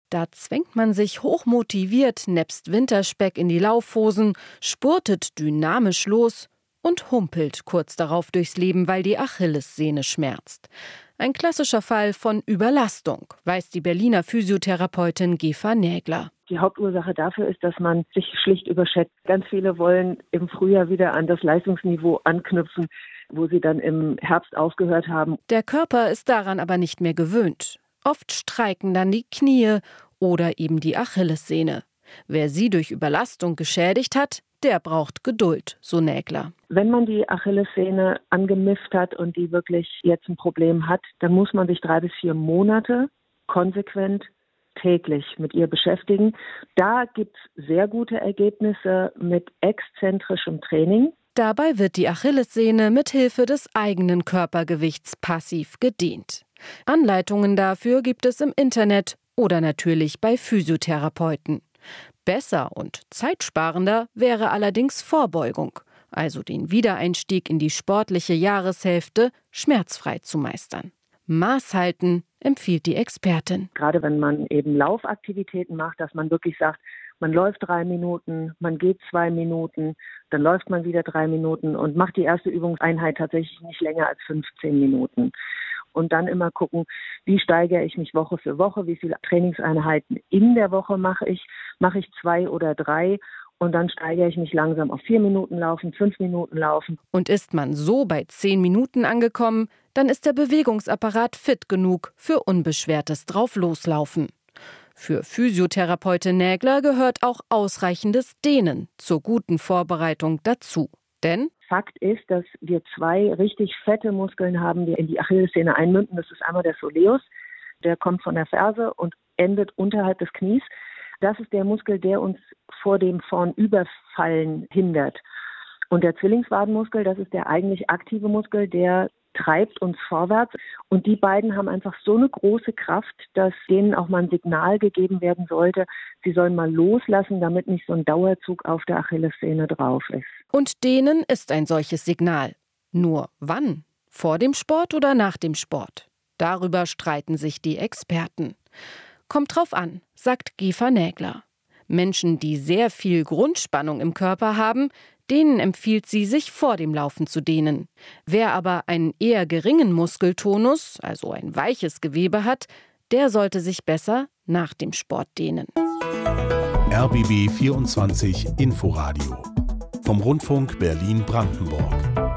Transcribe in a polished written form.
Da zwängt man sich hochmotiviert nebst Winterspeck in die Laufhosen, spurtet dynamisch los und humpelt kurz darauf durchs Leben, weil die Achillessehne schmerzt. Ein klassischer Fall von Überlastung, weiß die Berliner Physiotherapeutin Eva Nägler. Die Hauptursache dafür ist, dass man sich schlicht überschätzt. Ganz viele wollen im Frühjahr wieder an das Leistungsniveau anknüpfen, wo sie dann im Herbst aufgehört haben. Der Körper ist daran aber nicht mehr gewöhnt. Oft streiken dann die Knie oder eben die Achillessehne. Wer sie durch Überlastung geschädigt hat, der braucht Geduld, so Nägler. Wenn man die Achillessehne angemifft hat und die wirklich jetzt ein Problem hat, dann muss man sich 3 bis 4 Monate konsequent täglich mit ihr beschäftigen. Da gibt es sehr gute Ergebnisse mit exzentrischem Training. Dabei wird die Achillessehne mit Hilfe des eigenen Körpergewichts passiv gedehnt. Anleitungen dafür gibt es im Internet oder natürlich bei Physiotherapeuten. Besser und zeitsparender wäre allerdings Vorbeugung, also den Wiedereinstieg in die sportliche Jahreshälfte schmerzfrei zu meistern. Maß halten, empfiehlt die Expertin. Gerade wenn man eben Laufaktivitäten macht, dass man wirklich sagt, man läuft 3 Minuten, man geht 2 Minuten, dann läuft man wieder 3 Minuten und macht die erste Übungseinheit tatsächlich nicht länger als 15 Minuten. Und dann immer gucken, wie steigere ich mich Woche für Woche, wie viele Trainingseinheiten in der Woche mache ich 2 oder 3 und dann steigere ich mich langsam auf 4 Minuten laufen, 5 Minuten laufen. Und ist man so bei 10 Minuten angekommen, dann ist der Bewegungsapparat fit genug für unbeschwertes Draufloslaufen. Für Physiotherapeutin Nägler gehört auch ausreichendes Dehnen zur guten Vorbereitung dazu. Denn Fakt ist, dass wir 2 richtig fette Muskeln haben, die in die Achillessehne einmünden. Das ist einmal der Soleus, der kommt von der Ferse und endet unterhalb des Knies. Das ist der Muskel, der uns vor dem Vornüberfallen hindert. Und der Zwillingswadenmuskel, das ist der eigentlich aktive Muskel, der treibt uns vorwärts. Und die beiden haben einfach so eine große Kraft, dass denen auch mal ein Signal gegeben werden sollte, sie sollen mal loslassen, damit nicht so ein Dauerzug auf der Achillessehne drauf ist. Und denen ist ein solches Signal. Nur wann? Vor dem Sport oder nach dem Sport? Darüber streiten sich die Experten. Kommt drauf an, sagt Eva Nägler. Menschen, die sehr viel Grundspannung im Körper haben, denen empfiehlt sie, sich vor dem Laufen zu dehnen. Wer aber einen eher geringen Muskeltonus, also ein weiches Gewebe hat, der sollte sich besser nach dem Sport dehnen. RBB 24 Inforadio vom Rundfunk Berlin-Brandenburg.